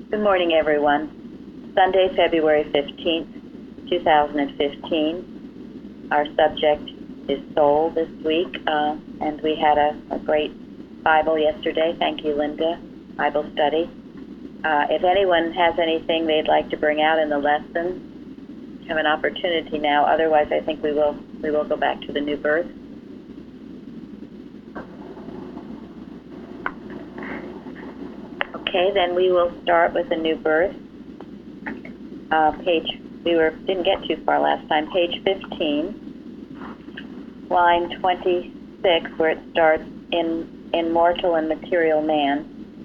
Good morning, everyone. Sunday, February 15th, 2015. Our subject is soul this week, and we had a great Bible yesterday. Thank you, Linda. Bible study. If anyone has anything they'd like to bring out in the lesson, have an opportunity now. Otherwise, I think we will go back to the new birth. Okay, then we will start with the new birth. Didn't get too far last time. Page 15, line 26, where it starts in mortal and material man.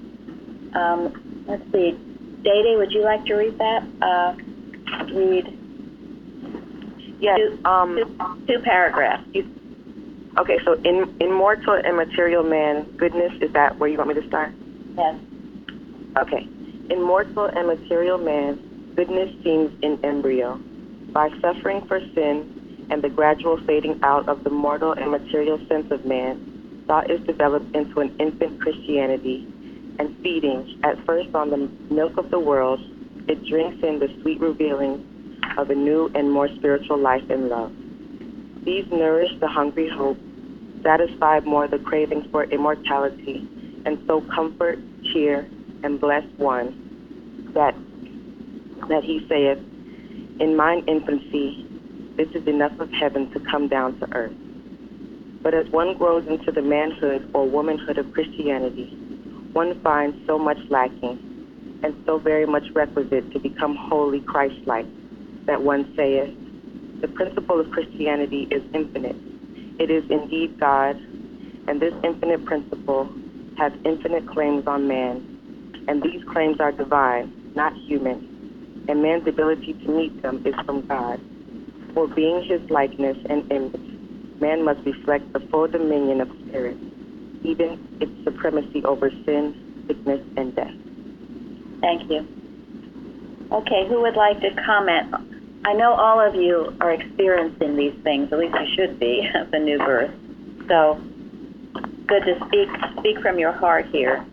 Let's see, Dede, would you like to read that? Read. Yes. Two paragraphs. Okay, so in mortal and material man, goodness, is that where you want me to start? Yes. Okay. In mortal and material man, goodness seems in embryo. By suffering for sin and the gradual fading out of the mortal and material sense of man, thought is developed into an infant Christianity, and feeding, at first on the milk of the world, it drinks in the sweet revealing of a new and more spiritual life and love. These nourish the hungry hope, satisfy more the craving for immortality, and so comfort, cheer, and bless one, that he saith, in mine infancy, this is enough of heaven to come down to earth. But as one grows into the manhood or womanhood of Christianity, one finds so much lacking, and so very much requisite to become wholly Christ-like, that one saith, the principle of Christianity is infinite. It is indeed God, and this infinite principle has infinite claims on man, and these claims are divine, not human, and man's ability to meet them is from God. For being his likeness and image, man must reflect the full dominion of spirit, even its supremacy over sin, sickness, and death. Thank you. Okay, who would like to comment? I know all of you are experiencing these things, at least you should be, of the new birth. So, good to speak from your heart here.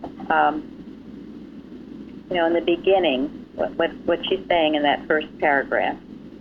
In the beginning, what she's saying in that first paragraph.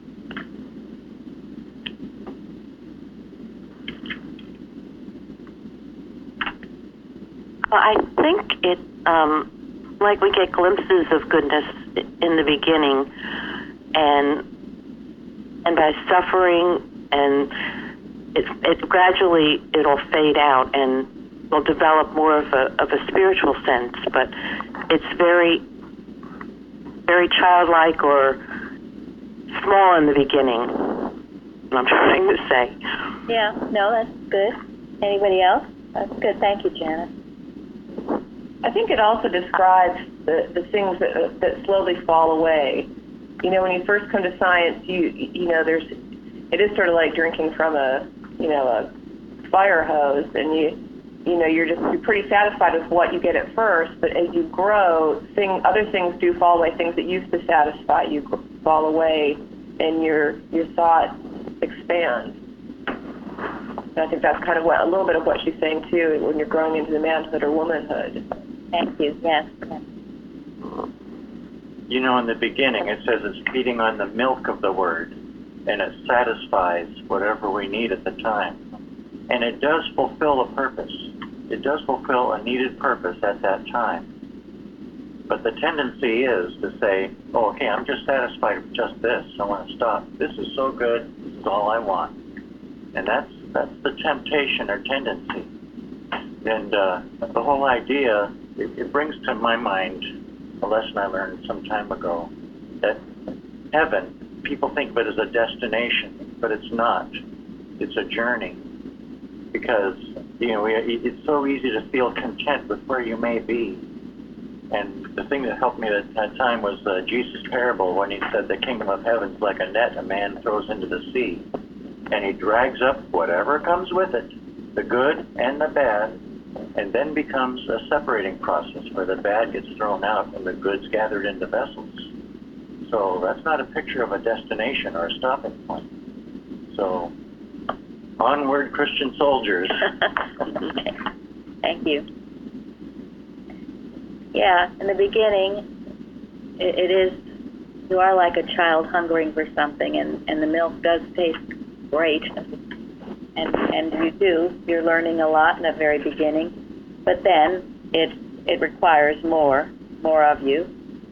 Well, I think it, like we get glimpses of goodness in the beginning, and by suffering, and it gradually it'll fade out and will develop more of a spiritual sense. But it's very, very childlike or small in the beginning. I'm trying to say. Yeah. No, that's good. Anybody else? That's good. Thank you, Janet. I think it also describes the things that slowly fall away. When you first come to science, it is sort of like drinking from a fire hose, and you're pretty satisfied with what you get at first, but as you grow, other things do fall away. Things that used to satisfy you fall away, and your thought expands. And I think that's kind of a little bit of what she's saying too, when you're growing into the manhood or womanhood. Thank you. Yes. In the beginning, it says it's feeding on the milk of the Word, and it satisfies whatever we need at the time. And it does fulfill a purpose. It does fulfill a needed purpose at that time. But the tendency is to say, oh, okay, I'm just satisfied with just this. I want to stop. This is so good. This is all I want. And that's the temptation or tendency. And the whole idea, it brings to my mind a lesson I learned some time ago, that heaven, people think of it as a destination, but it's not. It's a journey. Because, it's so easy to feel content with where you may be. And the thing that helped me at that time was Jesus' parable, when he said the kingdom of heaven is like a net a man throws into the sea. And he drags up whatever comes with it, the good and the bad, and then becomes a separating process where the bad gets thrown out and the good's gathered into vessels. So that's not a picture of a destination or a stopping point. So, onward, Christian soldiers. Thank you. Yeah, in the beginning, it is, you are like a child hungering for something, and the milk does taste great, and you're learning a lot in the very beginning, but then it requires more of you,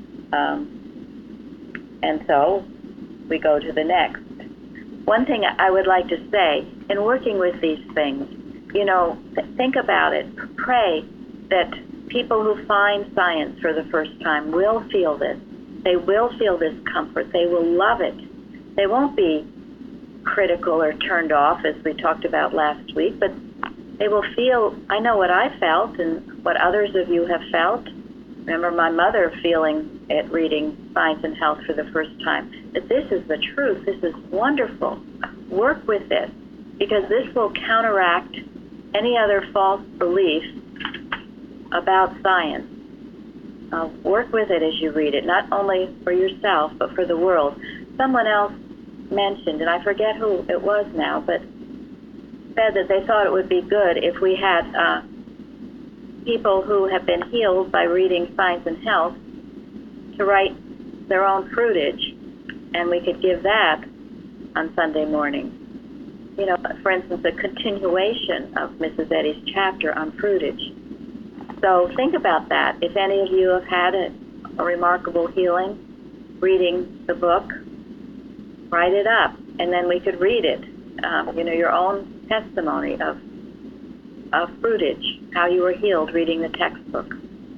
and so we go to the next. One thing I would like to say, in working with these things, think about it. Pray that people who find science for the first time will feel this. They will feel this comfort. They will love it. They won't be critical or turned off, as we talked about last week, but they will feel, I know what I felt and what others of you have felt. Remember my mother feeling it reading Science and Health for the first time, that this is the truth. This is wonderful. Work with this, because this will counteract any other false belief about science. Work with it as you read it, not only for yourself, but for the world. Someone else mentioned, and I forget who it was now, but said that they thought it would be good if we had people who have been healed by reading Science and Health to write their own fruitage, and we could give that on Sunday morning. For instance, a continuation of Mrs. Eddy's chapter on fruitage. So think about that. If any of you have had a remarkable healing reading the book, write it up, and then we could read it. Your own testimony of fruitage, how you were healed reading the textbook.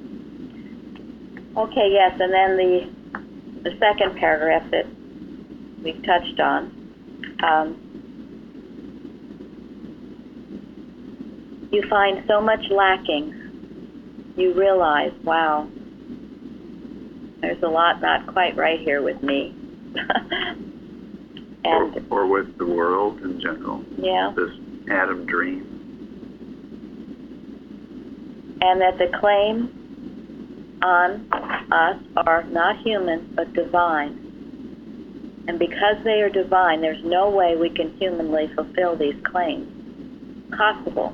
Okay, yes, and then the second paragraph that we've touched on. You find so much lacking. You realize, wow, there's a lot not quite right here with me. And or with the world in general. Yeah. This Adam dream. And that the claims on us are not human, but divine. And because they are divine, there's no way we can humanly fulfill these claims. Possible.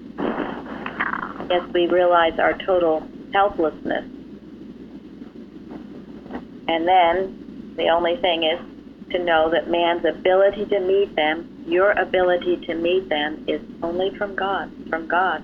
Yes, we realize our total helplessness. And then the only thing is to know that man's ability to meet them, your ability to meet them, is only from God. From God.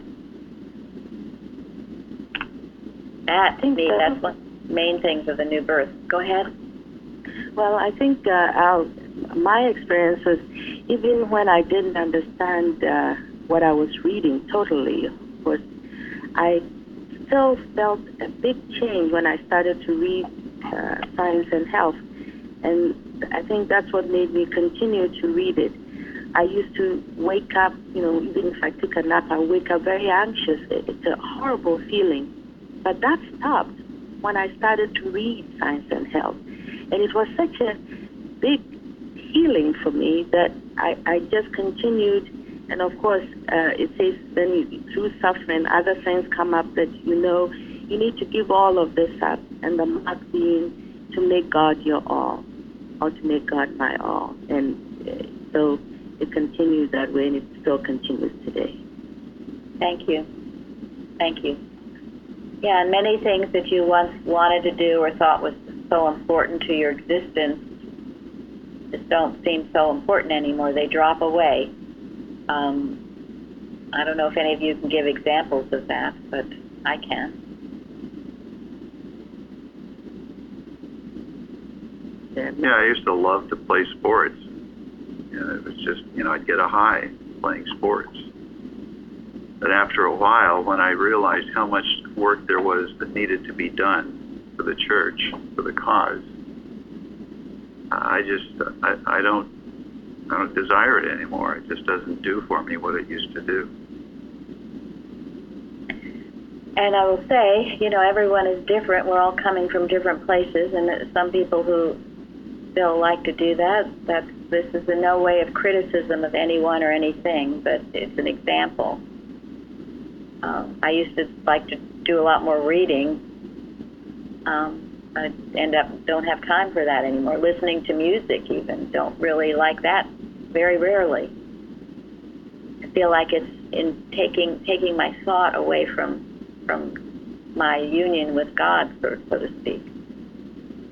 That, to me, that's one of the main things of the new birth. Go ahead. Well, I think my experience was, even when I didn't understand what I was reading totally, of course, I still felt a big change when I started to read Science and Health. And I think that's what made me continue to read it. I used to wake up, even if I took a nap, I wake up very anxious. It's a horrible feeling. But that stopped when I started to read Science and Health. And it was such a big healing for me that I just continued. And of course, it says then through suffering, other things come up that you need to give all of this up. And the mark being to make God your all, or to make God my all. And so it continues that way, and it still continues today. Thank you. Thank you. Yeah, and many things that you once wanted to do or thought was so important to your existence just don't seem so important anymore. They drop away. I don't know if any of you can give examples of that, but I can. Yeah, I used to love to play sports. It was just, I'd get a high playing sports. But after a while, when I realized how much work there was that needed to be done for the church, for the cause, I don't desire it anymore. It just doesn't do for me what it used to do. And I will say, everyone is different. We're all coming from different places, and some people who still like to do that, this is in no way of criticism of anyone or anything, but it's an example. I used to like to do a lot more reading. I don't have time for that anymore. Listening to music even, don't really like that very rarely. I feel like it's in taking my thought away from my union with God, so to speak.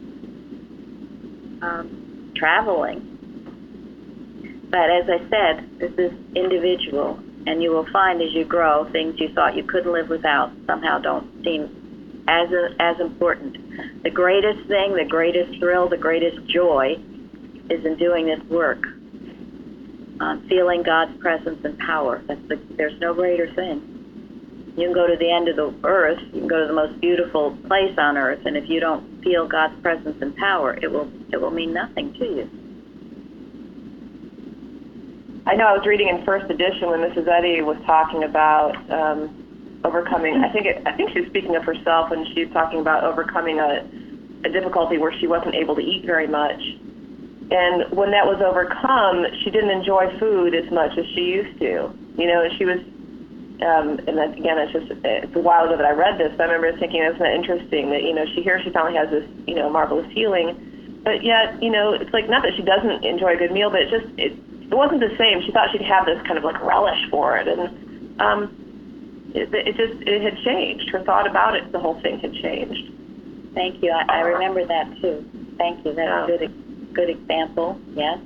traveling. But as I said, this is individual, and you will find as you grow, things you thought you couldn't live without somehow don't seem as important. The greatest thing, the greatest thrill, the greatest joy is in doing this work, feeling God's presence and power. There's no greater thing. You can go to the end of the earth, you can go to the most beautiful place on earth, and if you don't feel God's presence and power, it will mean nothing to you. I know I was reading in first edition when Mrs. Eddy was talking about overcoming. I think she was speaking of herself when she was talking about overcoming a difficulty where she wasn't able to eat very much. And when that was overcome, she didn't enjoy food as much as she used to. You know, she was, and then, again, it's a while ago that I read this, but I remember thinking, isn't that interesting that, you know, she finally has this, you know, marvelous healing, but yet, you know, it's like, not that she doesn't enjoy a good meal, but it wasn't the same. She thought she'd have this kind of like relish for it, and it had changed. Her thought about it, the whole thing had changed. Thank you. I remember that too. Thank you. That's a good example. Yes.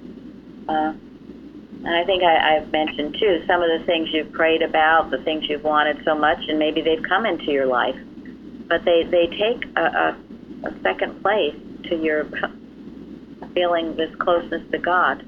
And I think I've mentioned too some of the things you've prayed about, the things you've wanted so much, and maybe they've come into your life, but they take a second place to your feeling this closeness to God.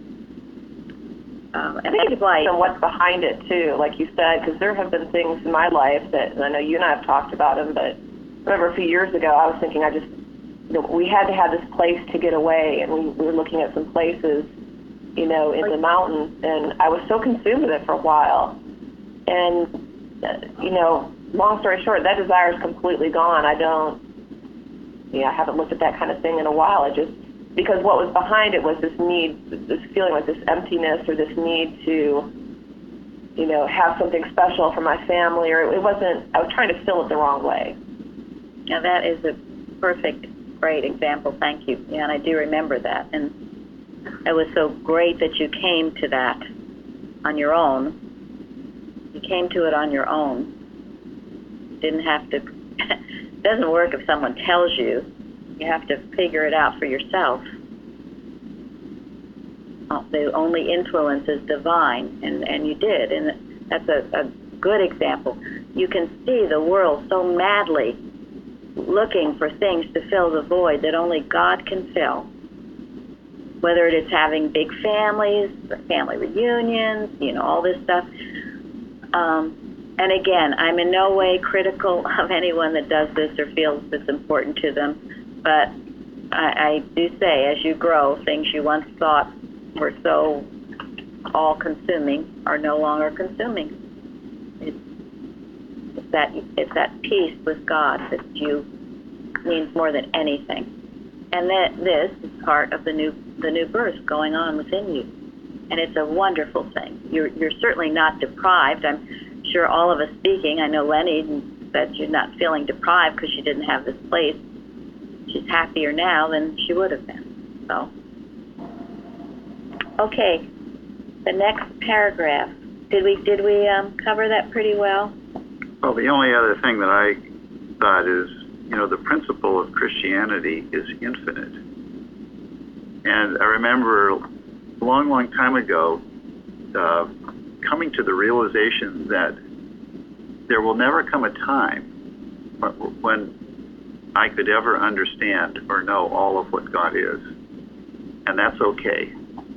I think it's like what's behind it too, like you said, because there have been things in my life that, and I know you and I have talked about them, but I remember a few years ago I was thinking we had to have this place to get away, and we were looking at some places, you know, in the mountains, and I was so consumed with it for a while. And, you know, long story short, that desire is completely gone. I haven't looked at that kind of thing in a while. Because what was behind it was this need, this feeling like this emptiness, or this need to, you know, have something special for my family, or it wasn't, I was trying to fill it the wrong way. Now that is a perfect, great example. Thank you. Yeah, and I do remember that. And it was so great that you came to that on your own. You came to it on your own. You didn't have to, it doesn't work if someone tells you. You have to figure it out for yourself. The only influence is divine, and you did, and that's a good example. You can see the world so madly looking for things to fill the void that only God can fill. Whether it is having big families, family reunions, you know, all this stuff. And again, I'm in no way critical of anyone that does this or feels it's important to them. But I do say, as you grow, things you once thought were so all-consuming are no longer consuming. It's that peace with God that means more than anything. And that this is part of the new birth going on within you, and it's a wonderful thing. You're certainly not deprived. I'm sure all of us speaking. I know Lenny said you're not feeling deprived because you didn't have this place. She's happier now than she would have been. So, okay, the next paragraph. Did we cover that pretty well? Well, the only other thing that I thought is, you know, the principle of Christianity is infinite. And I remember a long, long time ago coming to the realization that there will never come a time when I could ever understand or know all of what God is. And that's okay.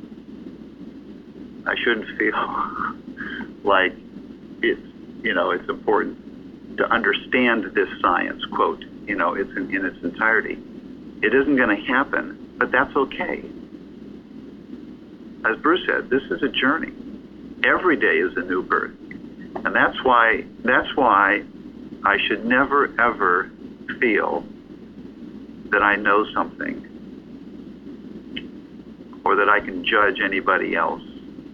I shouldn't feel like it's important to understand this science, quote, you know, it's in its entirety. It isn't going to happen, but that's okay. As Bruce said, this is a journey. Every day is a new birth. And that's why I should never, ever feel that I know something or that I can judge anybody else.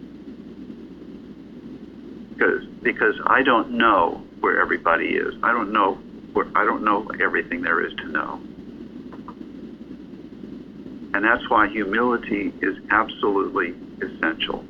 Because I don't know where everybody is. I don't know everything there is to know. And that's why humility is absolutely essential.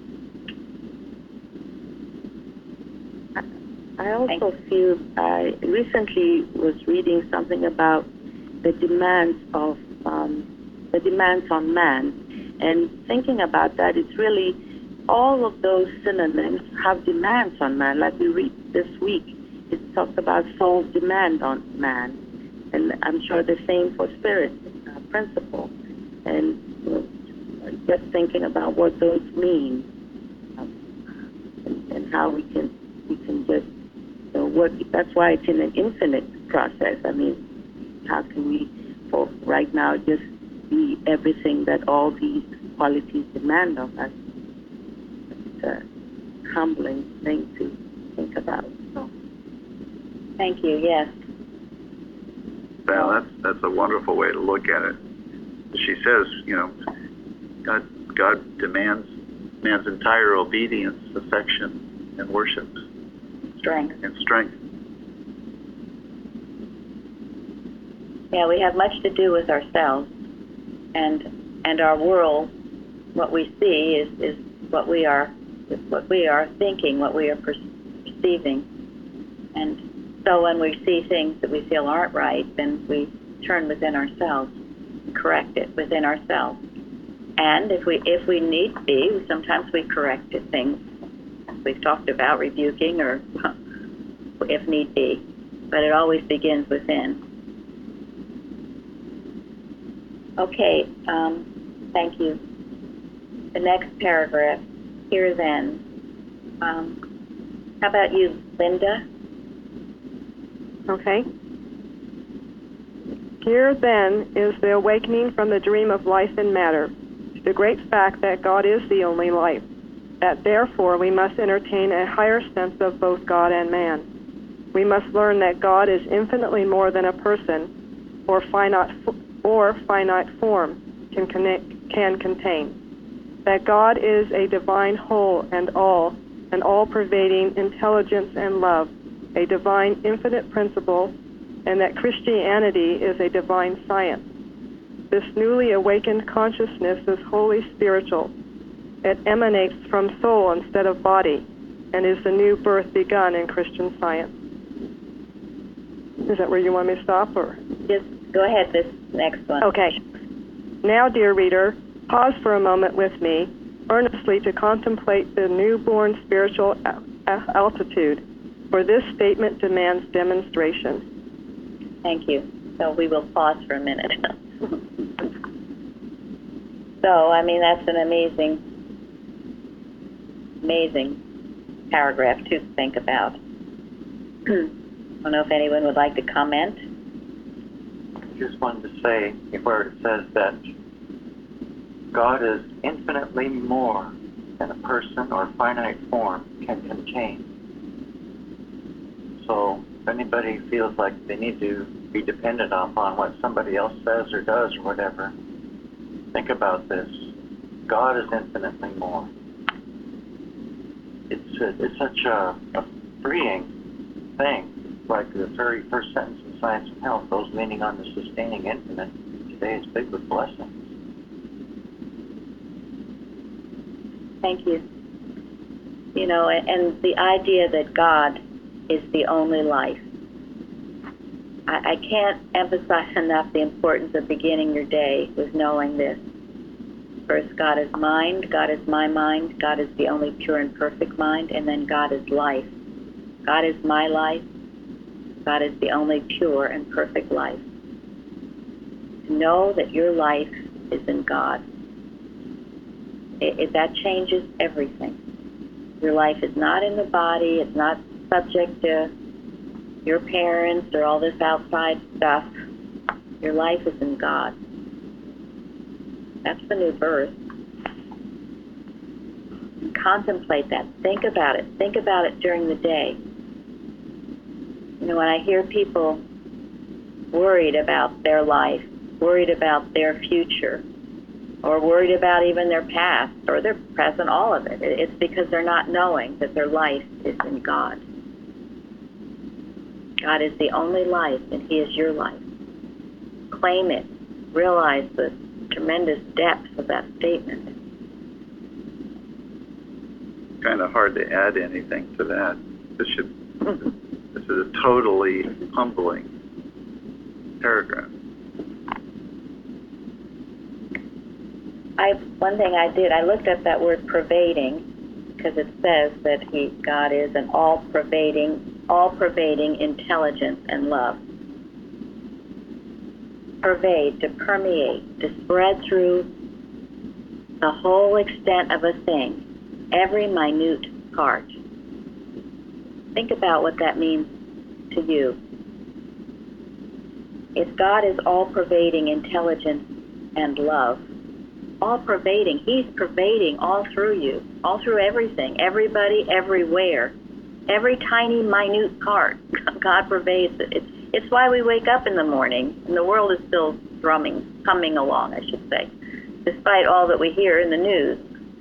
I also feel I recently was reading something about the demands of the demands on man. And thinking about that, it's really all of those synonyms have demands on man. Like we read this week, it talks about soul's demand on man. And I'm sure the same for spirit principle. And just thinking about what those mean and how we can just, that's why it's in an infinite process. I mean, how can we, for right now, just be everything that all these qualities demand of us? It's a humbling thing to think about. So. Thank you. Yes. Well, that's a wonderful way to look at it. She says, God demands man's entire obedience, affection, and worship. Strength. And strength. Yeah, we have much to do with ourselves, and our world. What we see is what we are thinking, what we are perceiving, and so when we see things that we feel aren't right, then we turn within ourselves and correct it within ourselves. And if we need be, sometimes we correct things we've talked about, rebuking or if need be, but it always begins within. Okay, thank you. The next paragraph, here then. How about you, Linda? Okay. Here then is the awakening from the dream of life and matter, to the great fact that God is the only life, that therefore we must entertain a higher sense of both God and man. We must learn that God is infinitely more than a person or finite form can contain, that God is a divine whole and an all-pervading intelligence and love, a divine infinite principle, and that Christianity is a divine science. This newly awakened consciousness is wholly spiritual. It emanates from soul instead of body, and is the new birth begun in Christian science. Is that where you want me to stop, or? Just go ahead, this next one. Okay. Now, dear reader, pause for a moment with me, earnestly to contemplate the newborn spiritual altitude, for this statement demands demonstration. Thank you. So we will pause for a minute. So, I mean, that's an amazing paragraph to think about. I don't know if anyone would like to comment. I just wanted to say, where it says that God is infinitely more than a person or finite form can contain. So if anybody feels like they need to be dependent upon what somebody else says or does or whatever, think about this. God is infinitely more. It's such a freeing thing. Like the very first sentence in Science and Health, those leaning on the sustaining infinite, today is big with blessings. Thank you. And the idea that God is the only life. I can't emphasize enough the importance of beginning your day with knowing this. First, God is mind, God is my mind, God is the only pure and perfect mind, and then God is life. God is my life. God is the only pure and perfect life. To know that your life is in God, that changes everything. Your life is not in the body. It's not subject to your parents or all this outside stuff. Your life is in God. That's the new birth. Contemplate that. Think about it. Think about it during the day. When I hear people worried about their life, worried about their future, or worried about even their past or their present, all of it, it's because they're not knowing that their life is in God. God is the only life, and He is your life. Claim it. Realize the tremendous depth of that statement. Kind of hard to add anything to that. This is a totally humbling paragraph. One thing I did, I looked up that word pervading, because it says that God is an all-pervading intelligence and love. Pervade, to permeate, to spread through the whole extent of a thing, every minute part. Think about what that means to you. If God is all-pervading intelligence and love, all-pervading, He's pervading all through you, all through everything, everybody, everywhere, every tiny, minute part. God pervades it. It's why we wake up in the morning, and the world is still humming along, I should say, despite all that we hear in the news.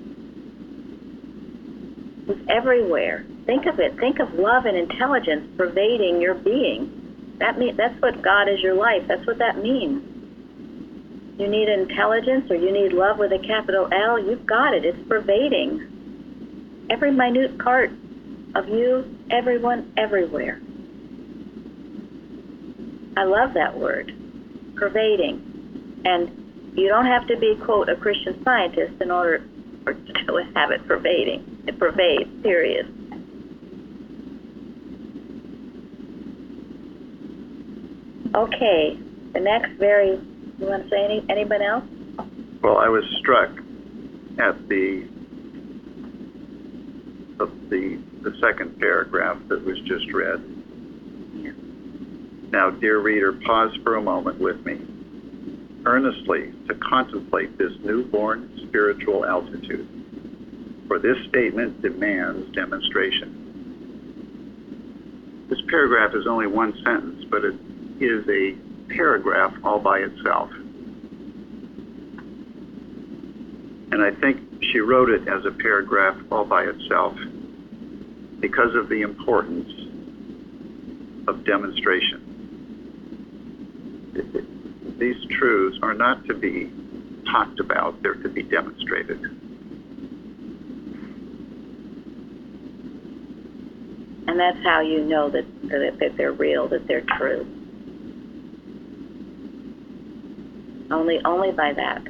It's everywhere. Think of it. Think of love and intelligence pervading your being. That's what God is your life. That's what that means. You need intelligence or you need love with a capital L, you've got it. It's pervading every minute part of you, everyone, everywhere. I love that word, pervading. And you don't have to be, quote, a Christian Scientist in order to have it pervading. It pervades, period. Okay, the next you want to say anybody else? Well, I was struck at the second paragraph that was just read. Yeah. Now, dear reader, pause for a moment with me, earnestly to contemplate this newborn spiritual altitude, for this statement demands demonstration. This paragraph is only one sentence, but it is a paragraph all by itself. And I think she wrote it as a paragraph all by itself because of the importance of demonstration. These truths are not to be talked about, they're to be demonstrated. And that's how you know that they're real, that they're true. Only by that.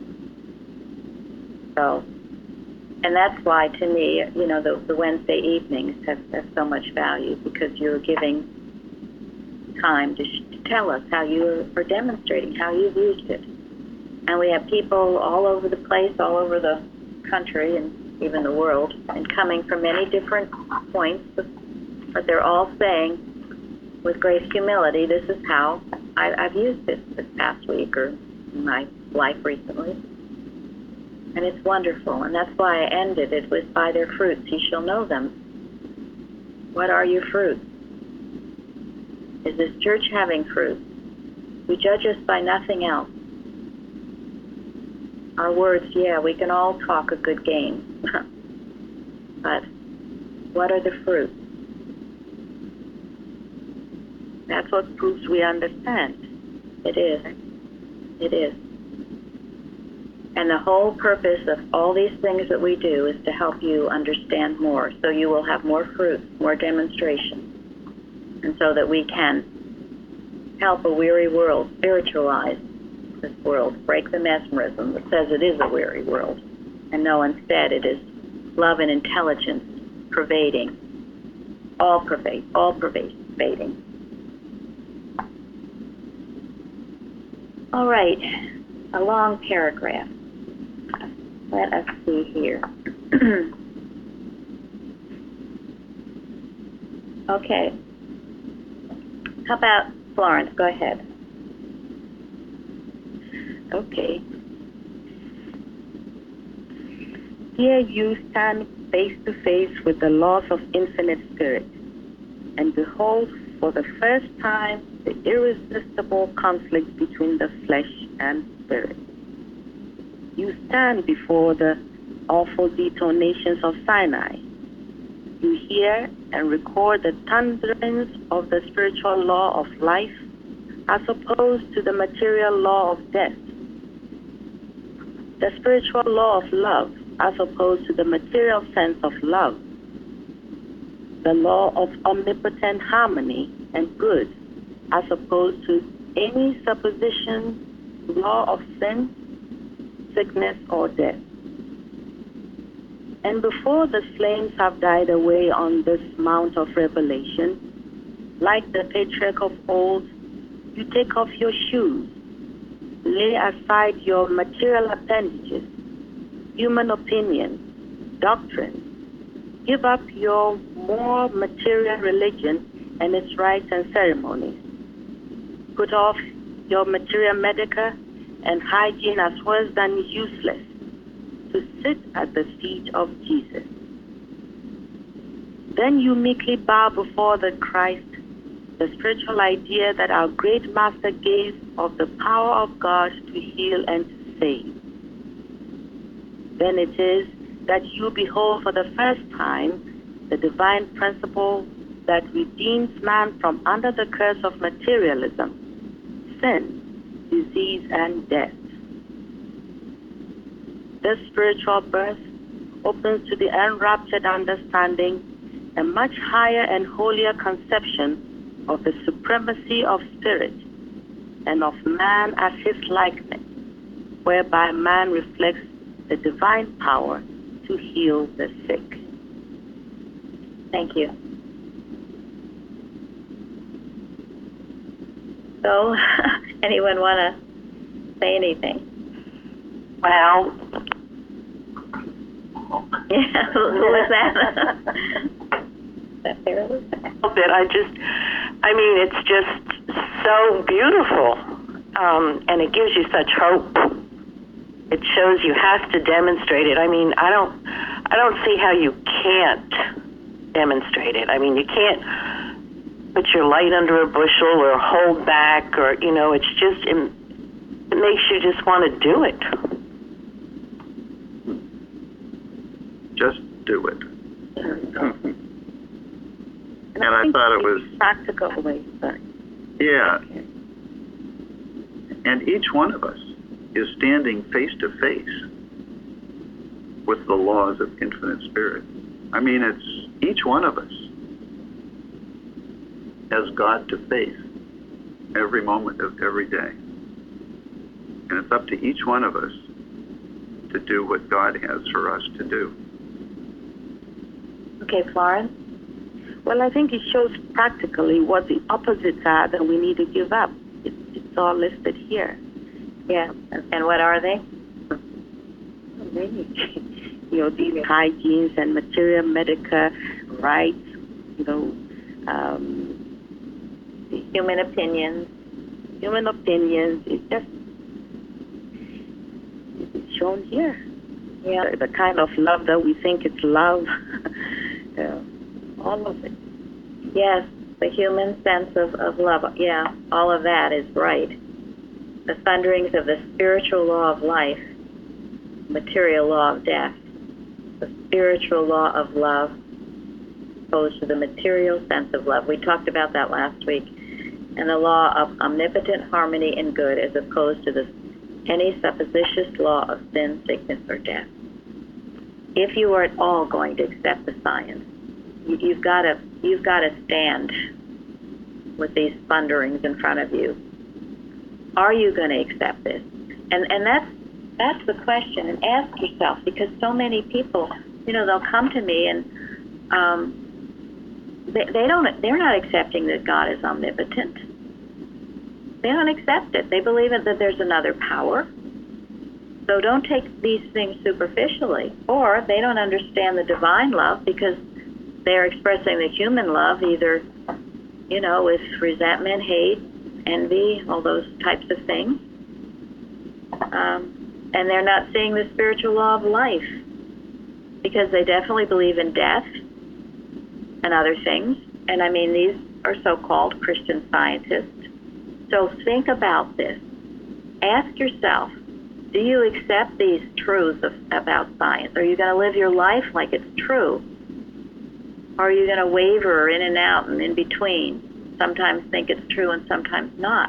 So, and that's why, to me, the Wednesday evenings have so much value, because you're giving time to tell us how you are demonstrating, how you've used it. And we have people all over the place, all over the country and even the world, and coming from many different points, but they're all saying with great humility, this is how I've used this past week or in my life recently. And it's wonderful. And that's why I ended it with, by their fruits ye shall know them. What are your fruits? Is this church having fruit? We judge us by nothing else. Our words, yeah, we can all talk a good game. But what are the fruits? That's what proves we understand. It is. It is. And the whole purpose of all these things that we do is to help you understand more, so you will have more fruit, more demonstration, and so that we can help a weary world spiritualize this world, break the mesmerism that says it is a weary world, and know instead it is love and intelligence pervading, all pervading. All right, a long paragraph. Let us see here. Okay. How about Florence? Go ahead. Okay. Here you stand face to face with the laws of infinite spirit, and behold for the first time the irresistible conflict between the flesh and spirit. You stand before the awful detonations of Sinai. You hear and record the thunderings of the spiritual law of life as opposed to the material law of death. The spiritual law of love as opposed to the material sense of love. The law of omnipotent harmony and good as opposed to any supposition, law of sin, sickness, or death. And before the flames have died away on this mount of revelation, like the patriarch of old, you take off your shoes, lay aside your material appendages, human opinion, doctrine. Give up your more material religion and its rites and ceremonies. Put off your material medica and hygiene as worse than useless, to sit at the feet of Jesus. Then you meekly bow before the Christ, the spiritual idea that our great Master gave of the power of God to heal and to save. Then it is that you behold for the first time the divine principle that redeems man from under the curse of materialism, sin, disease, and death. This spiritual birth opens to the enraptured understanding a much higher and holier conception of the supremacy of spirit and of man as his likeness, whereby man reflects the divine power to heal the sick. Thank you. So, anyone want to say anything? Well, Yeah, who was that? That Sarah was that? a bit. I mean, it's just so beautiful, and it gives you such hope. It shows you have to demonstrate it. I mean, I don't see how you can't demonstrate it. I mean, you can't put your light under a bushel or hold back, or it's just it makes you just want to do it. Just do it. And I thought it was practical way. Sorry. Yeah. And each one of us is standing face to face with the laws of infinite spirit. I mean, it's each one of us has God to face every moment of every day. And it's up to each one of us to do what God has for us to do. Okay, Florence? Well, I think it shows practically what the opposites are that we need to give up. It's all listed here. Yeah. And what are they? Many. These hygienes and material medica rights, Human opinions. Human opinions. It's shown here. Yeah. The kind of love that we think is love. All of it. Yes, the human sense of love. Yeah, all of that is right. The thunderings of the spiritual law of life, material law of death, the spiritual law of love opposed to the material sense of love. We talked about that last week. And the law of omnipotent harmony and good as opposed to any supposititious law of sin, sickness, or death. If you are at all going to accept the science, you've got to stand with these thunderings in front of you. Are you going to accept this? And that's the question. And ask yourself, because so many people, they'll come to me and they're not accepting that God is omnipotent. They don't accept it. They believe that there's another power. So don't take these things superficially. Or they don't understand the divine love because they're expressing the human love either, with resentment, hate, envy, all those types of things. And they're not seeing the spiritual law of life because they definitely believe in death and other things. And I mean, these are so-called Christian scientists. So think about this. Ask yourself, do you accept these truths about science? Are you going to live your life like it's true? Or are you going to waver in and out and in between? Sometimes think it's true and sometimes not.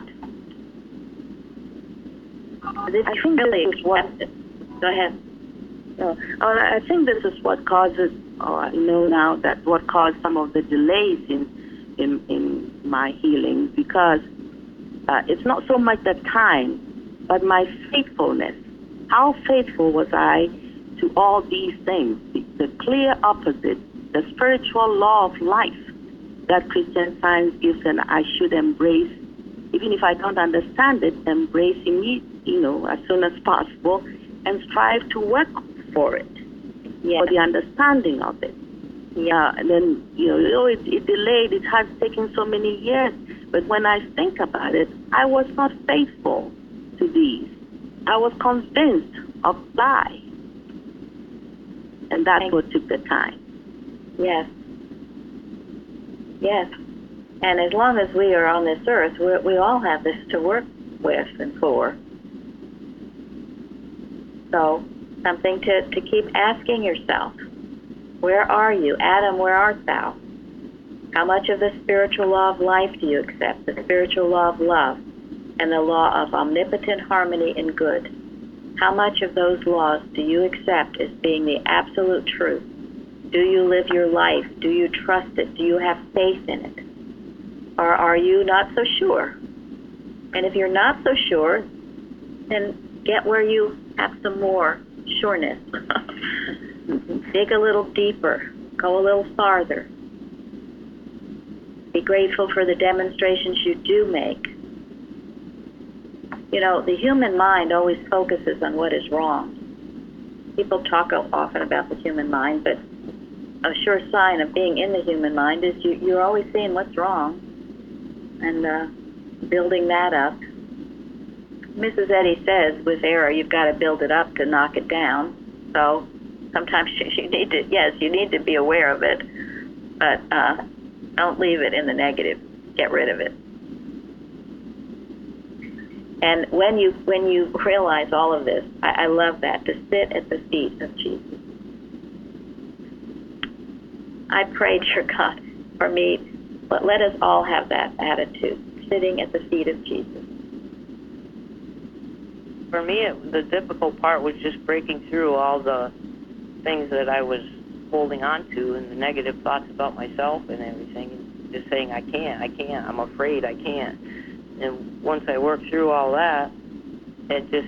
I think really this is what... Go ahead. I think this is what causes, I know now that what caused some of the delays in my healing, because it's not so much the time, but my faithfulness How faithful was I to all these things? The clear opposite, the spiritual law of life that Christian Science gives, and I should embrace, even if I don't understand it, embrace it, as soon as possible, and strive to work for it, for the understanding of it. And then, it delayed, it has taken so many years, but when I think about it, I was not faithful to these. I was convinced of lie. And that's what took the time. Yes. Yes. And as long as we are on this earth, we all have this to work with and for. So, something to keep asking yourself. Where are you? Adam, where art thou? How much of the spiritual law of life do you accept? The spiritual law of love and the law of omnipotent harmony and good. How much of those laws do you accept as being the absolute truth? Do you live your life? Do you trust it? Do you have faith in it? Or are you not so sure? And if you're not so sure, then get where you have some more sureness. Dig a little deeper. Go a little farther. Be grateful for the demonstrations you do make. The human mind always focuses on what is wrong. People talk often about the human mind, but a sure sign of being in the human mind is you're always seeing what's wrong and building that up. Mrs. Eddy says, with error, you've got to build it up to knock it down. So sometimes you need to be aware of it, but don't leave it in the negative. Get rid of it. And when you realize all of this, I love that, to sit at the feet of Jesus. I pray, dear God, for me, but let us all have that attitude, sitting at the feet of Jesus. For me, the difficult part was just breaking through all the things that I was holding on to and the negative thoughts about myself and everything, and just saying, I can't, I'm afraid, I can't. And once I worked through all that, it just,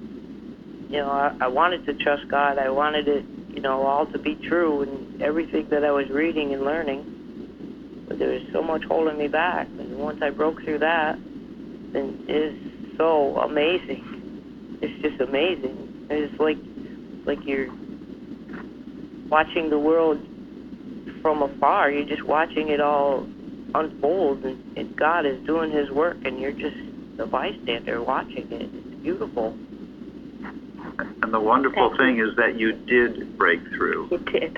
I wanted to trust God. I wanted it, all to be true and everything that I was reading and learning. But there was so much holding me back. And once I broke through that, then it's so amazing. It's just amazing. It's like you're watching the world from afar. You're just watching it all unfold, and God is doing His work, and you're just a bystander watching it. It's beautiful. And the wonderful thing is that you did break through. You did.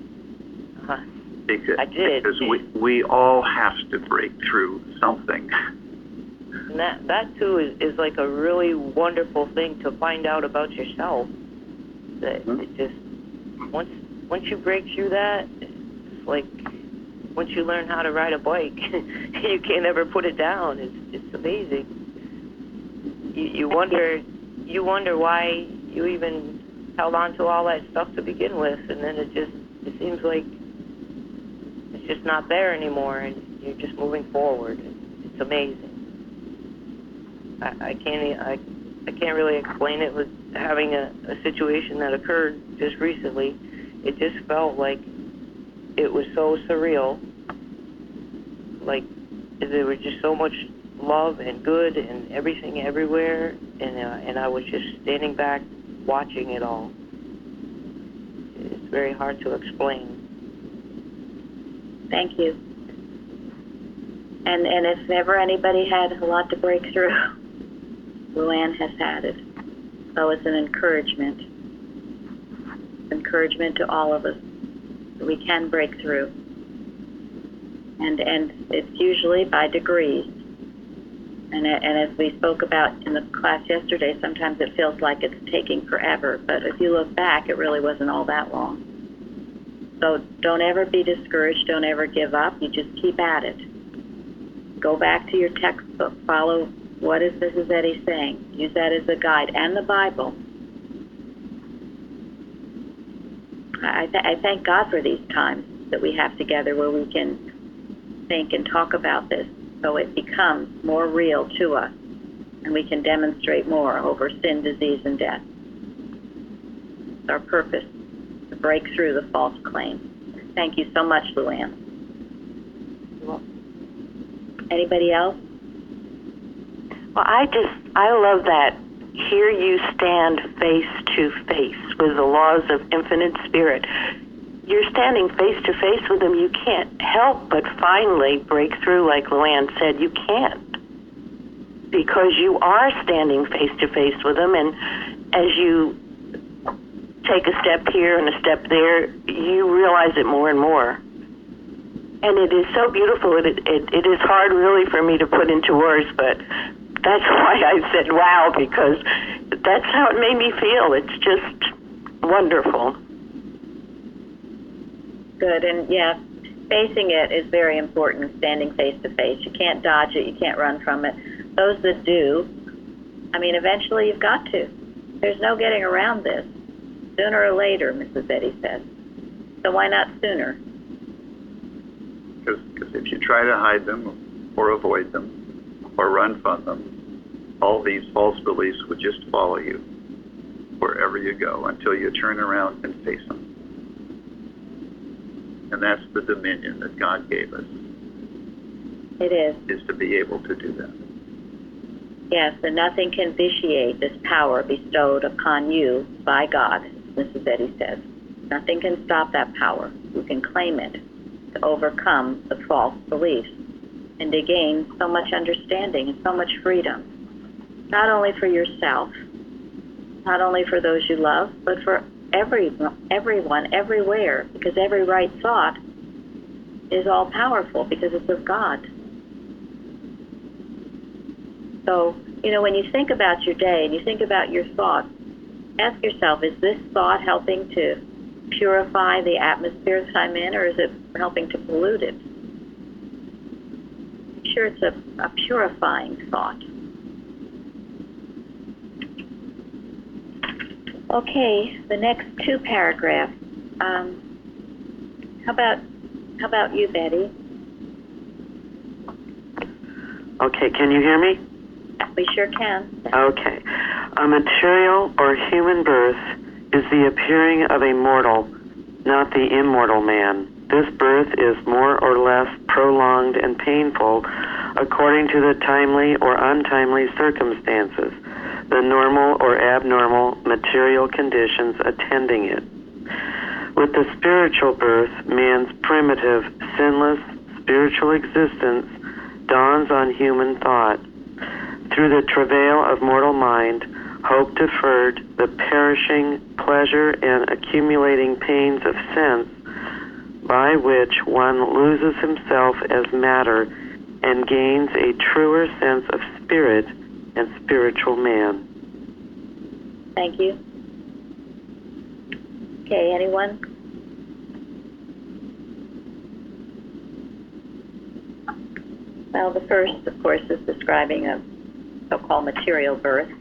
I did. Because we all have to break through something. And that too is like a really wonderful thing to find out about yourself. That it just once you break through that, it's like once you learn how to ride a bike, you can't ever put it down. It's amazing. You wonder why you even held on to all that stuff to begin with, and then it seems like it's just not there anymore, and you're just moving forward. It's amazing. I can't really explain it with having a situation that occurred just recently. It just felt like it was so surreal. Like there was just so much love and good and everything everywhere, and I was just standing back watching it all. It's very hard to explain. Thank you. And if ever anybody had a lot to break through, Luann has had it. So it's an encouragement. Encouragement to all of us that we can break through. And it's usually by degrees. And as we spoke about in the class yesterday, sometimes it feels like it's taking forever. But if you look back, it really wasn't all that long. So don't ever be discouraged. Don't ever give up. You just keep at it. Go back to your textbook. Follow what is Mrs. Eddy saying. Use that as a guide. And the Bible. I thank God for these times that we have together where we can think and talk about this so it becomes more real to us and we can demonstrate more over sin, disease, and death. our purpose, to break through the false claims. Thank you so much, Luann. Anybody else? Well, I love that. Here you stand face to face with the laws of infinite spirit. You're standing face to face with them. You can't help but finally break through, like Luann said. You can't, because you are standing face to face with them, and as you take a step here and a step there, you realize it more and more. And it is so beautiful. It is hard, really, for me to put into words, but that's why I said wow, because that's how it made me feel. It's just wonderful. Good, and yeah, facing it is very important, standing face to face. You can't dodge it, you can't run from it. Those that do, I mean, eventually you've got to. There's no getting around this. Sooner or later, Mrs. Eddy says. So why not sooner? Because if you try to hide them or avoid them or run from them, all these false beliefs would just follow you wherever you go until you turn around and face them. And that's the dominion that God gave us. It is to be able to do that. Yes, and nothing can vitiate this power bestowed upon you by God, Mrs. Eddy says. Nothing can stop that power. You can claim it to overcome the false beliefs and to gain so much understanding and so much freedom, not only for yourself, not only for those you love, but for everyone, everywhere, because every right thought is all powerful because it's of God. So, you know, when you think about your day and you think about your thoughts, ask yourself, is this thought helping to purify the atmosphere that I'm in, or is it helping to pollute it? I'm sure it's a purifying thought. Okay, the next two paragraphs. How about you, Betty? Okay, can you hear me? We sure can. Okay. A material or human birth is the appearing of a mortal, not the immortal man. This birth is more or less prolonged and painful according to the timely or untimely circumstances, the normal or abnormal material conditions attending it. With the spiritual birth, man's primitive, sinless, spiritual existence dawns on human thought. Through the travail of mortal mind, hope deferred, the perishing pleasure and accumulating pains of sense, by which one loses himself as matter and gains a truer sense of spirit and spiritual man. Thank you. Okay, anyone? Well, the first, of course, is describing a so-called material birth.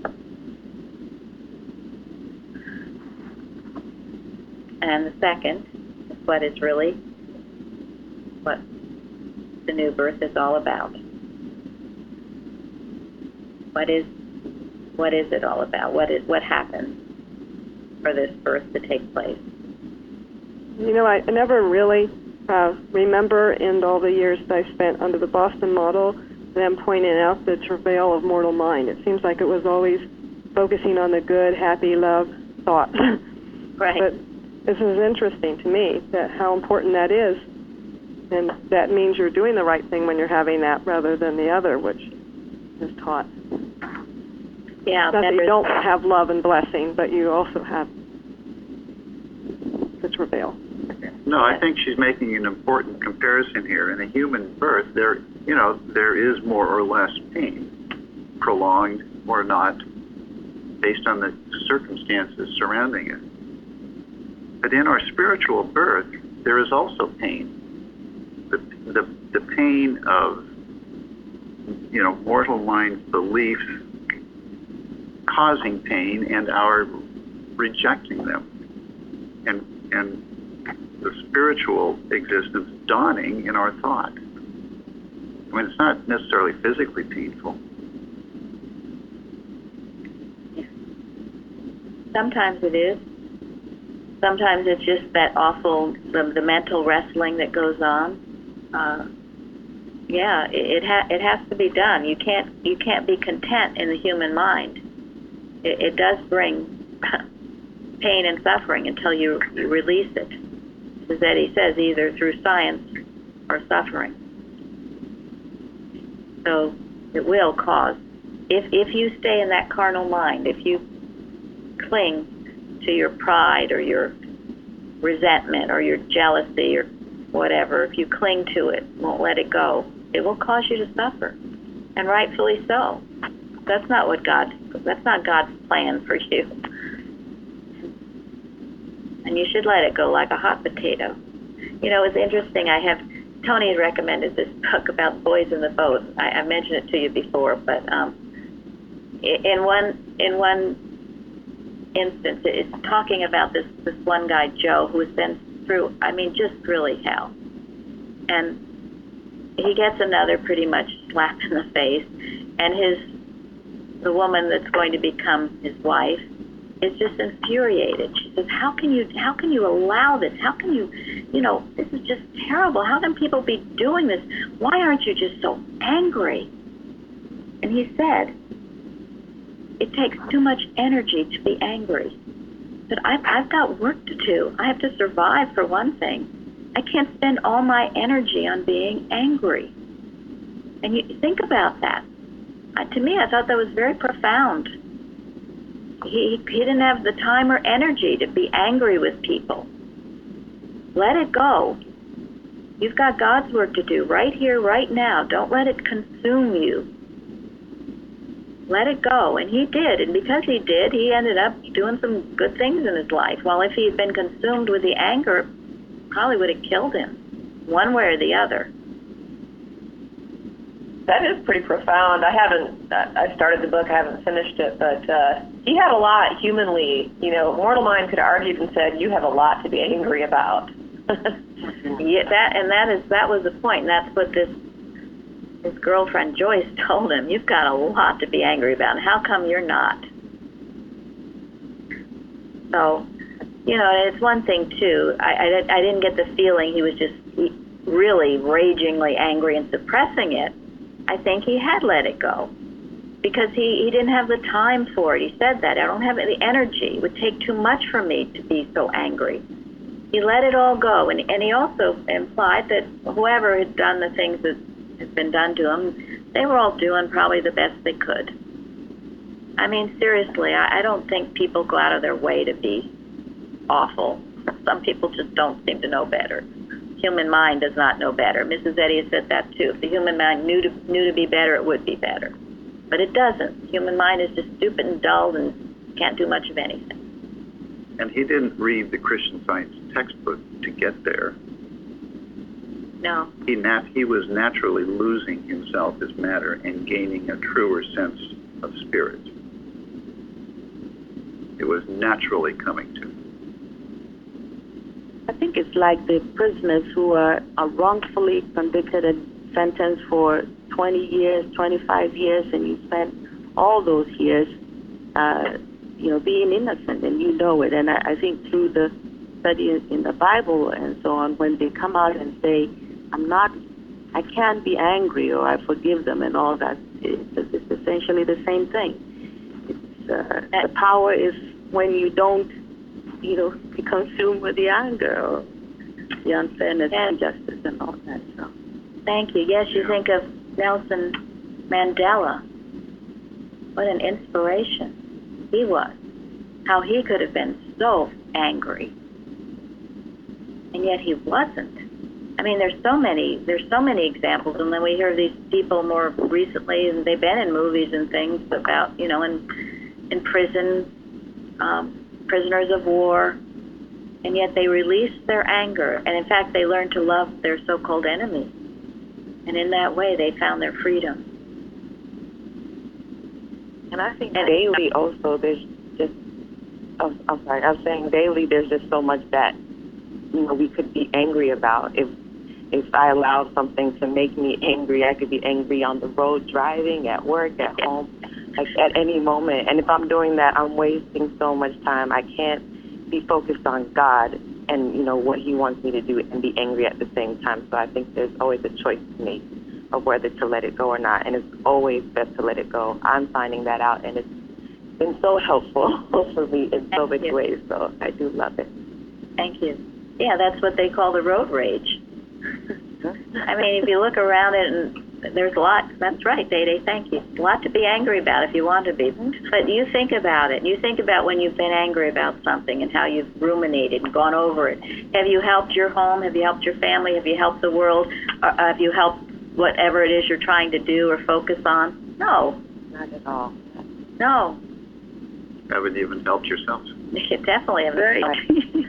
And the second is what the new birth is all about. What is it all about? What happens for this birth to take place? You know, I never really remember in all the years that I spent under the Boston model them pointing out the travail of mortal mind. It seems like it was always focusing on the good, happy, love thought. Right. But this is interesting to me, that how important that is, and that means you're doing the right thing when you're having that rather than the other, which is taught. Yeah, not that you don't have love and blessing, but you also have the travail. No, I think she's making an important comparison here. In a human birth, there is more or less pain, prolonged or not, based on the circumstances surrounding it. But in our spiritual birth, there is also pain. The pain of, mortal mind's beliefs causing pain and our rejecting them. And the spiritual existence dawning in our thought. I mean, it's not necessarily physically painful. Sometimes it is. sometimes it's just that awful, the mental wrestling that goes on. It has to be done. You can't be content in the human mind. It does bring pain and suffering until you release it. As Eddie says, either through science or suffering. So it will cause. If you stay in that carnal mind, if you cling to your pride or your resentment or your jealousy or whatever, if you cling to it, won't let it go, it will cause you to suffer, and rightfully so. That's not God's plan for you. And you should let it go like a hot potato. You know, it's interesting. Tony had recommended this book about boys in the boat. I mentioned it to you before, but in one instance, it's talking about this one guy, Joe, who has been through, just really hell. And he gets another pretty much slapped in the face, and the woman that's going to become his wife is just infuriated. She says, how can you allow this? How can you, this is just terrible. How can people be doing this? Why aren't you just so angry? And he said, it takes too much energy to be angry. But I've got work to do. I have to survive, for one thing. I can't spend all my energy on being angry. And you think about that. To me, I thought that was very profound. He didn't have the time or energy to be angry with people. Let it go. You've got God's work to do right here, right now. Don't let it consume you. Let it go. And he did. And because he did, he ended up doing some good things in his life. While if he had been consumed with the anger, it probably would have killed him, one way or the other. That is pretty profound. I started the book, I haven't finished it, but he had a lot humanly. Mortal Mind could have argued and said, you have a lot to be angry about. Yeah, that was the point, and that's what his girlfriend Joyce told him. You've got a lot to be angry about, and how come you're not? So, it's one thing too. I didn't get the feeling he was just really ragingly angry and suppressing it. I think he had let it go because he didn't have the time for it. He said that. I don't have the energy. It would take too much for me to be so angry. He let it all go. And he also implied that whoever had done the things that had been done to him, they were all doing probably the best they could. Seriously, I don't think people go out of their way to be awful. Some people just don't seem to know better. Human mind does not know better. Mrs. Eddy has said that too. If the human mind knew to be better, it would be better. But it doesn't. Human mind is just stupid and dull and can't do much of anything. And he didn't read the Christian Science textbook to get there. No. He was naturally losing himself as matter and gaining a truer sense of spirit. It was naturally coming to him. I think it's like the prisoners who are wrongfully convicted and sentenced for 20 years, 25 years, and you spend all those years, being innocent, and you know it. And I think through the study in the Bible and so on, when they come out and say, I can't be angry, or I forgive them and all that, it's essentially the same thing. The power is when you don't be consumed with the anger or the unfairness and injustice and all that. So, thank you. Yes, you think of Nelson Mandela. What an inspiration he was. How he could have been so angry, and yet he wasn't. There's so many examples, and then we hear of these people more recently, and they've been in movies and things about, in prison. Prisoners of war, and yet they released their anger, and in fact they learned to love their so-called enemies, and in that way they found their freedom. And I think daily also there's just, I'm sorry, I was saying daily there's just so much that, we could be angry about. If I allow something to make me angry, I could be angry on the road, driving, at work, at home. Like at any moment. And if I'm doing that, I'm wasting so much time. I can't be focused on God and, you know, what he wants me to do and be angry at the same time. So I think there's always a choice to make of whether to let it go or not. And it's always best to let it go. I'm finding that out, and it's been so helpful for me in so many ways. So I do love it. Thank you. Yeah, that's what they call the road rage. I mean, if you look around it, and there's a lot. That's right, Day. Thank you. A lot to be angry about if you want to be. But you think about it. You think about when you've been angry about something and how you've ruminated and gone over it. Have you helped your home? Have you helped your family? Have you helped the world? Or have you helped whatever it is you're trying to do or focus on? No. Not at all. No. Haven't even helped yourself. You definitely haven't. Right.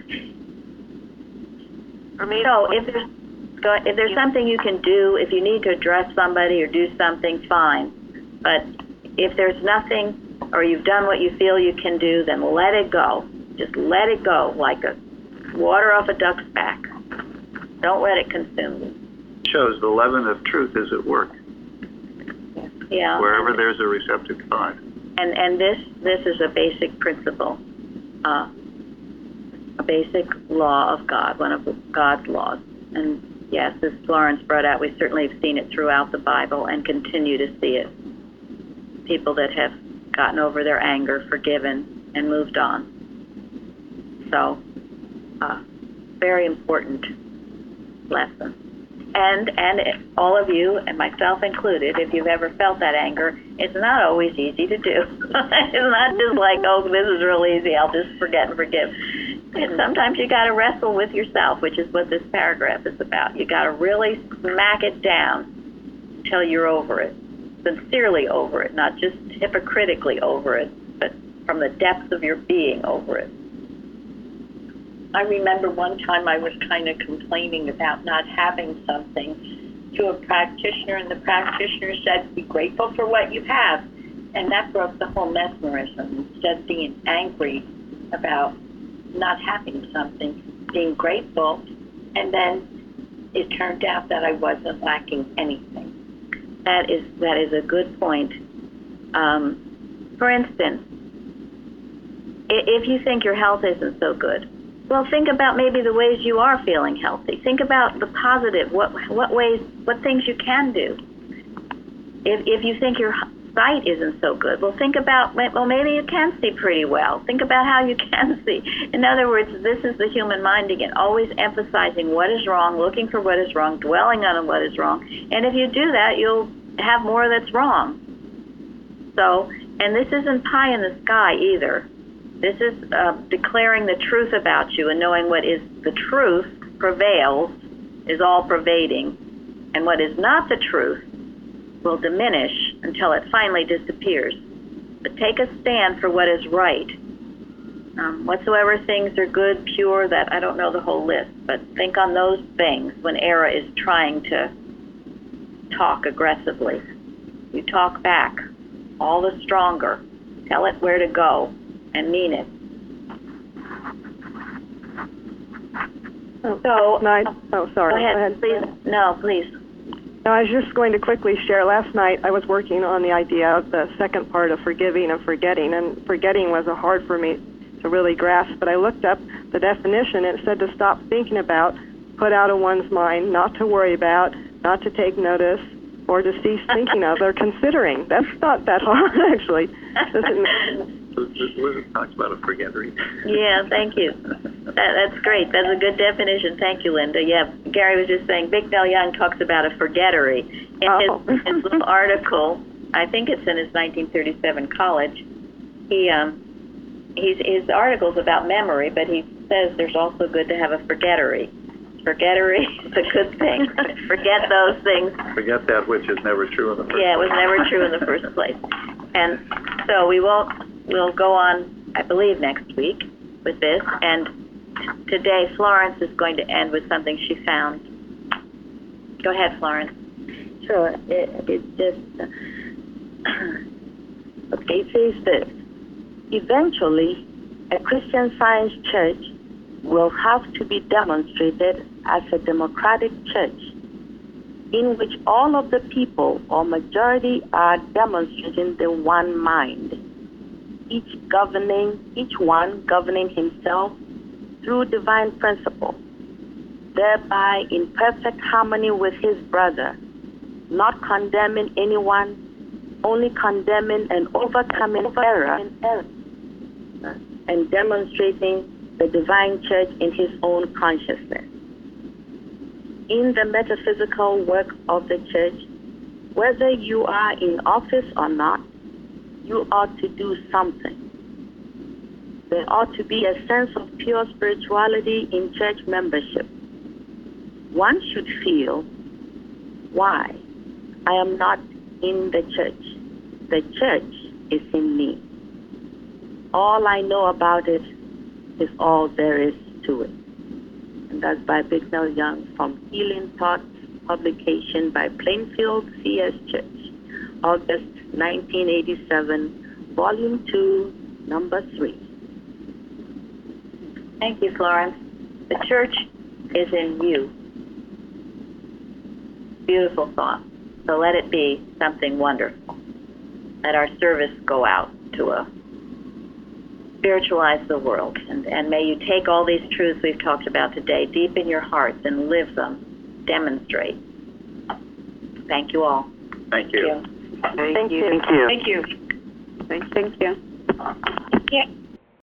For me, so if there's something you can do, if you need to address somebody or do something, fine. But if there's nothing, or you've done what you feel you can do, then let it go. Just let it go, like a water off a duck's back. Don't let it consume you. Shows the leaven of truth is at work. Yeah. Wherever there's a receptive thought. And this is a basic principle, a basic law of God, one of God's laws. And yes, as Florence brought out, we certainly have seen it throughout the Bible and continue to see it. People that have gotten over their anger, forgiven, and moved on. So, very important lesson. And all of you, and myself included, if you've ever felt that anger, it's not always easy to do. It's not just like, oh, this is real easy, I'll just forget and forgive. And sometimes you got to wrestle with yourself, which is what this paragraph is about. You got to really smack it down until you're over it, sincerely over it, not just hypocritically over it, but from the depths of your being over it. I remember one time I was kind of complaining about not having something to a practitioner, and the practitioner said, be grateful for what you have. And that broke the whole mesmerism. Instead of being angry about not having something, being grateful. And then it turned out that I wasn't lacking anything. That is a good point. For instance, if you think your health isn't so good, well, think about maybe the ways you are feeling healthy. Think about the positive, what things you can do. If you think your sight isn't so good, well, think about, well, maybe you can see pretty well. Think about how you can see. In other words, this is the human mind again, always emphasizing what is wrong, looking for what is wrong, dwelling on what is wrong. And if you do that, you'll have more that's wrong. So, and this isn't pie in the sky either. This is declaring the truth about you and knowing what is the truth prevails, is all pervading, and what is not the truth will diminish until it finally disappears. But take a stand for what is right. Whatsoever things are good, pure, that I don't know the whole list, but think on those things when error is trying to talk aggressively. You talk back, all the stronger. Tell it where to go. And mean it. Oh, so, sorry. Go ahead, please. No, please. No, I was just going to quickly share. Last night I was working on the idea of the second part of forgiving and forgetting, and forgetting was hard for me to really grasp, but I looked up the definition, and it said to stop thinking about, put out of one's mind, not to worry about, not to take notice, or to cease thinking of or considering. That's not that hard, actually. Elizabeth talks about a forgettery. Yeah, thank you. That's great. That's a good definition. Thank you, Linda. Yeah, Gary was just saying, Bicknell Young talks about a forgettery. In his little article, I think it's in his 1937 college, his article's about memory, but he says there's also good to have a forgettery. Forgettery is a good thing. Forget those things. Forget that which is never true in the first place. Yeah, it was never true in the first place. And so we'll go on, I believe, next week with this. And today, Florence is going to end with something she found. Go ahead, Florence. Sure. It's just, okay, it says that eventually a Christian Science church will have to be demonstrated as a democratic church in which all of the people or majority are demonstrating the one mind, each one governing himself through divine principle, thereby in perfect harmony with his brother, not condemning anyone, only condemning and overcoming error, and demonstrating the divine church in his own consciousness. In the metaphysical work of the church, whether you are in office or not, you ought to do something. There ought to be a sense of pure spirituality in church membership. One should feel, why? I am not in the church. The church is in me. All I know about it is all there is to it. And that's by Bicknell Young from Healing Thoughts, publication by Plainfield C.S. Church, August 1987, Volume 2, Number 3. Thank you, Florence. The church is in you. Beautiful thought. So let it be something wonderful. Let our service go out to spiritualize the world. And may you take all these truths we've talked about today deep in your hearts and live them, demonstrate. Thank you all. Thank you. Thank you. Thank you. Thank you. Thank you. Yeah.